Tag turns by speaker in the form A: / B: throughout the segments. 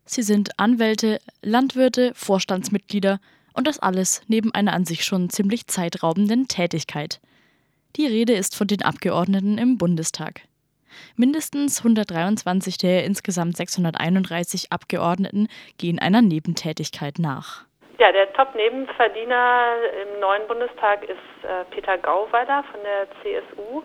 A: Sie sind Anwälte, Landwirte, Vorstandsmitglieder und das alles neben einer an sich schon ziemlich zeitraubenden Tätigkeit. Die Rede ist von den Abgeordneten im Bundestag. Mindestens 123 der insgesamt 631 Abgeordneten gehen einer Nebentätigkeit nach.
B: Ja, der Top-Nebenverdiener im neuen Bundestag ist Peter Gauweiler von der CSU.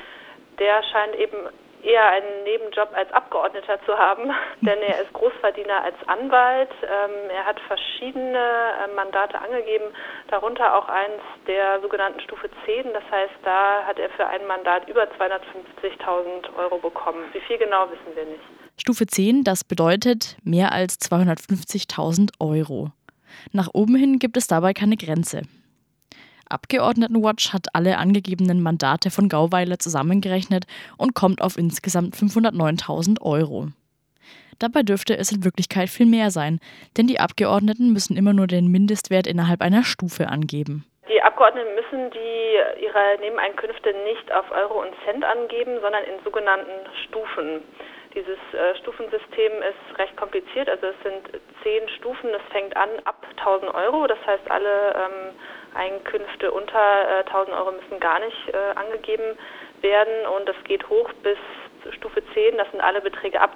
B: Der scheint eben eher einen Nebenjob als Abgeordneter zu haben, denn er ist Großverdiener als Anwalt. Er hat verschiedene Mandate angegeben, darunter auch eins der sogenannten Stufe 10. Das heißt, da hat er für ein Mandat über 250.000 Euro bekommen. Wie viel genau, wissen wir nicht.
A: Stufe 10, das bedeutet mehr als 250.000 Euro. Nach oben hin gibt es dabei keine Grenze. Abgeordnetenwatch hat alle angegebenen Mandate von Gauweiler zusammengerechnet und kommt auf insgesamt 509.000 Euro. Dabei dürfte es in Wirklichkeit viel mehr sein, denn die Abgeordneten müssen immer nur den Mindestwert innerhalb einer Stufe angeben.
B: Die Abgeordneten müssen ihre Nebeneinkünfte nicht auf Euro und Cent angeben, sondern in sogenannten Stufen. Dieses Stufensystem ist recht kompliziert, also es sind 10 Stufen, das fängt an ab 1.000 Euro, das heißt alle Einkünfte unter 1.000 Euro müssen gar nicht angegeben werden und es geht hoch bis Stufe 10, das sind alle Beträge ab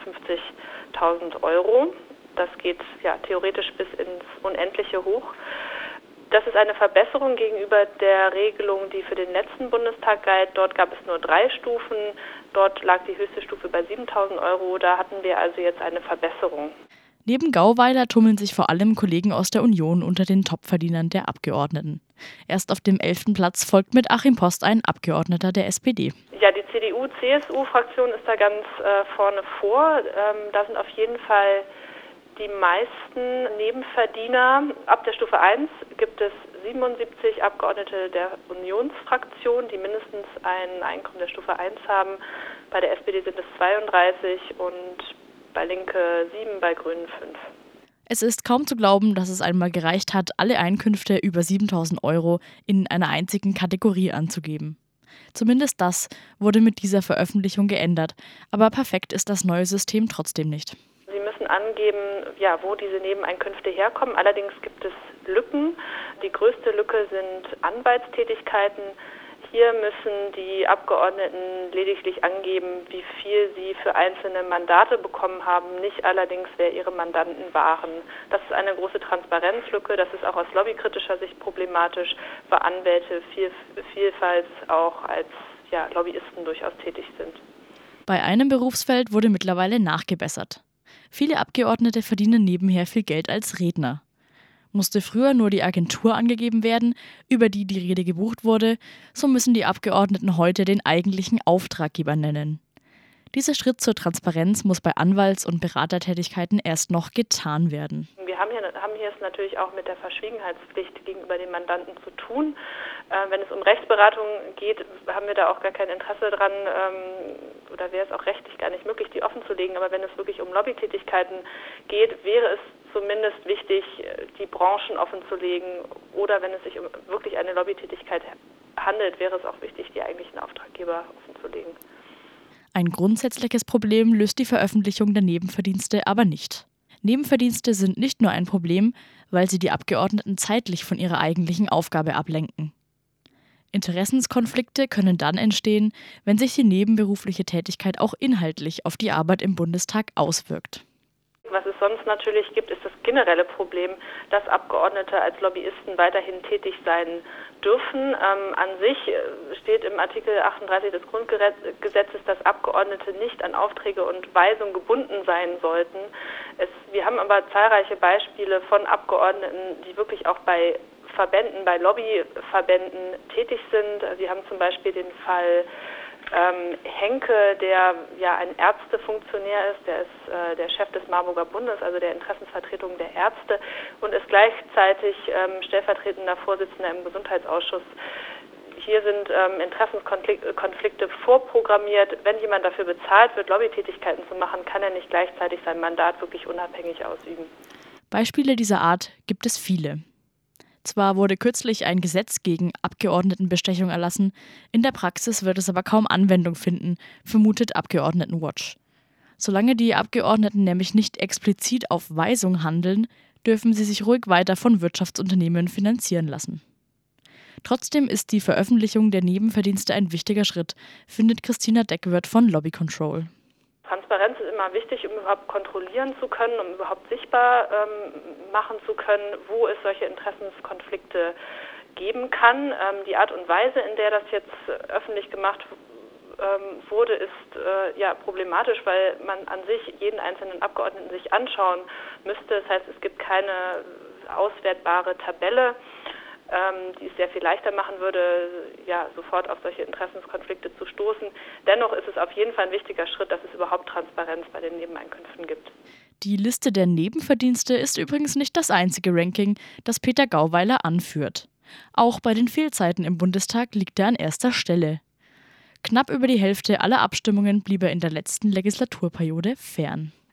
B: 250.000 Euro. Das geht ja theoretisch bis ins Unendliche hoch. Das ist eine Verbesserung gegenüber der Regelung, die für den letzten Bundestag galt. Dort gab es nur 3 Stufen. Dort lag die höchste Stufe bei 7.000 Euro. Da hatten wir also jetzt eine Verbesserung.
A: Neben Gauweiler tummeln sich vor allem Kollegen aus der Union unter den Topverdienern der Abgeordneten. Erst auf dem 11. Platz folgt mit Achim Post ein Abgeordneter der SPD.
B: Ja, die CDU-CSU-Fraktion ist da ganz vorne vor. Da sind auf jeden Fall die meisten Nebenverdiener. Ab der Stufe 1 gibt es 77 Abgeordnete der Unionsfraktion, die mindestens ein Einkommen der Stufe 1 haben. Bei der SPD sind es 32 und bei Linke 7, bei Grünen 5.
A: Es ist kaum zu glauben, dass es einmal gereicht hat, alle Einkünfte über 7.000 Euro in einer einzigen Kategorie anzugeben. Zumindest das wurde mit dieser Veröffentlichung geändert, aber perfekt ist das neue System trotzdem nicht.
B: Sie müssen angeben, ja, wo diese Nebeneinkünfte herkommen. Allerdings gibt es Lücken. Die größte Lücke sind Anwaltstätigkeiten. Hier müssen die Abgeordneten lediglich angeben, wie viel sie für einzelne Mandate bekommen haben, nicht allerdings, wer ihre Mandanten waren. Das ist eine große Transparenzlücke. Das ist auch aus lobbykritischer Sicht problematisch, weil Anwälte vielfach auch als Lobbyisten durchaus tätig sind.
A: Bei einem Berufsfeld wurde mittlerweile nachgebessert. Viele Abgeordnete verdienen nebenher viel Geld als Redner. Musste früher nur die Agentur angegeben werden, über die die Rede gebucht wurde, so müssen die Abgeordneten heute den eigentlichen Auftraggeber nennen. Dieser Schritt zur Transparenz muss bei Anwalts- und Beratertätigkeiten erst noch getan werden.
B: Wir haben hier es natürlich auch mit der Verschwiegenheitspflicht gegenüber den Mandanten zu tun. Wenn es um Rechtsberatung geht, haben wir da auch gar kein Interesse dran, oder wäre es auch rechtlich gar nicht möglich, die offenzulegen. Aber wenn es wirklich um Lobbytätigkeiten geht, wäre es zumindest wichtig, die Branchen offenzulegen. Oder wenn es sich um wirklich eine Lobbytätigkeit handelt, wäre es auch wichtig, die eigentlichen Auftraggeber offenzulegen.
A: Ein grundsätzliches Problem löst die Veröffentlichung der Nebenverdienste aber nicht. Nebenverdienste sind nicht nur ein Problem, weil sie die Abgeordneten zeitlich von ihrer eigentlichen Aufgabe ablenken. Interessenskonflikte können dann entstehen, wenn sich die nebenberufliche Tätigkeit auch inhaltlich auf die Arbeit im Bundestag auswirkt.
B: Was es sonst natürlich gibt, ist das generelle Problem, dass Abgeordnete als Lobbyisten weiterhin tätig sein dürfen. An sich steht im Artikel 38 des Grundgesetzes, dass Abgeordnete nicht an Aufträge und Weisungen gebunden sein sollten. Wir haben aber zahlreiche Beispiele von Abgeordneten, die wirklich auch bei Verbänden, bei Lobbyverbänden tätig sind. Sie haben zum Beispiel den Fall Henke, der ja ein Ärztefunktionär ist, der ist der Chef des Marburger Bundes, also der Interessensvertretung der Ärzte und ist gleichzeitig stellvertretender Vorsitzender im Gesundheitsausschuss. Hier sind Interessenskonflikte vorprogrammiert. Wenn jemand dafür bezahlt wird, Lobbytätigkeiten zu machen, kann er nicht gleichzeitig sein Mandat wirklich unabhängig ausüben.
A: Beispiele dieser Art gibt es viele. Zwar wurde kürzlich ein Gesetz gegen Abgeordnetenbestechung erlassen, in der Praxis wird es aber kaum Anwendung finden, vermutet Abgeordnetenwatch. Solange die Abgeordneten nämlich nicht explizit auf Weisung handeln, dürfen sie sich ruhig weiter von Wirtschaftsunternehmen finanzieren lassen. Trotzdem ist die Veröffentlichung der Nebenverdienste ein wichtiger Schritt, findet Christina Deckwirth von Lobby Control.
B: Transparenz ist immer wichtig, um überhaupt kontrollieren zu können, um überhaupt sichtbar machen zu können, wo es solche Interessenskonflikte geben kann. Die Art und Weise, in der das jetzt öffentlich gemacht wurde, ist problematisch, weil man an sich jeden einzelnen Abgeordneten sich anschauen müsste. Das heißt, es gibt keine auswertbare Tabelle, die es sehr viel leichter machen würde, sofort auf solche Interessenskonflikte zu stoßen. Dennoch ist es auf jeden Fall ein wichtiger Schritt, dass es überhaupt Transparenz bei den Nebeneinkünften gibt.
A: Die Liste der Nebenverdienste ist übrigens nicht das einzige Ranking, das Peter Gauweiler anführt. Auch bei den Fehlzeiten im Bundestag liegt er an erster Stelle. Knapp über die Hälfte aller Abstimmungen blieb er in der letzten Legislaturperiode fern.